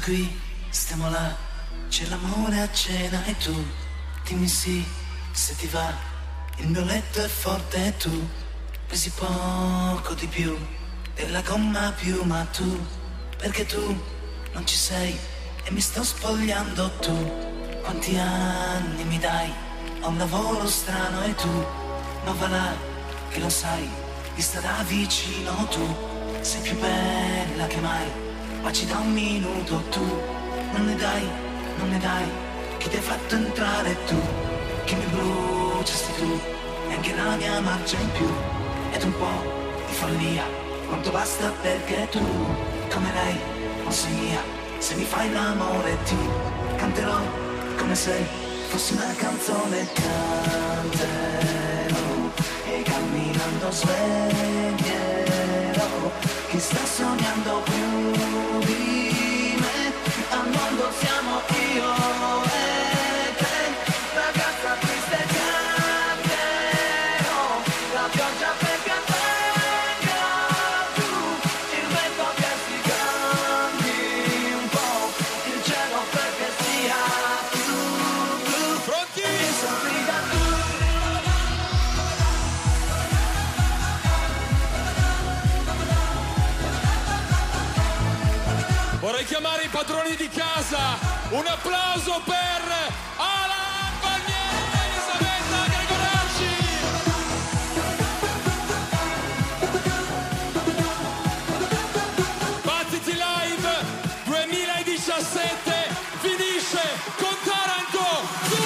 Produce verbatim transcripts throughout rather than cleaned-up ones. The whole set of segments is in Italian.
qui, stiamo là, c'è l'amore a cena e tu dimmi sì, se ti va, il mio letto è forte e tu pesi poco di più della gomma più, ma tu, perché tu non ci sei e mi sto spogliando. Tu quanti anni mi dai, ho un lavoro strano e tu, ma va là che lo sai, vista da vicino tu sei più bella che mai, ma ci da un minuto. Tu non ne dai, non ne dai, chi ti hai fatto entrare tu, che mi bruciasti tu, e anche la mia marcia in più, ed un po' di follia, quanto basta perché tu, come lei, non sei mia, se mi fai l'amore ti canterò come se fosse una canzone, canterò e camminando sveglierò chi sta sognando più di me, al mondo siamo io e te, ragazza triste canterò, la pioggia perché venga tu, il vento che si cambi un po', il cielo perché sia tu, tu, pronti? E sorrida tu. Vorrei chiamare i padroni di casa, un applauso per Alan Palmieri e Elisabetta Gregoracci! Battiti Live duemiladiciassette finisce con Taranto!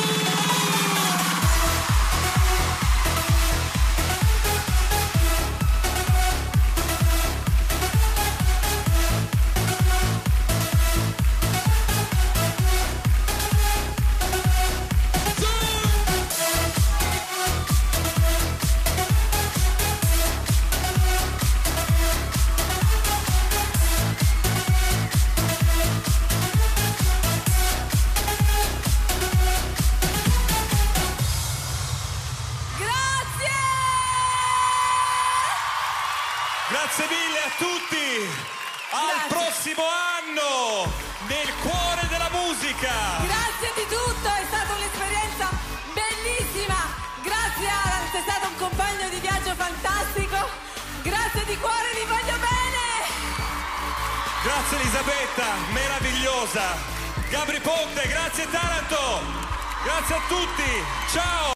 Grazie mille a tutti, al prossimo anno, nel cuore della musica. Grazie di tutto, è stata un'esperienza bellissima. Grazie Alan, sei stato un compagno di viaggio fantastico. Grazie di cuore, vi voglio bene. Grazie Elisabetta, meravigliosa. Gabri Ponte, grazie Taranto. Grazie a tutti, ciao.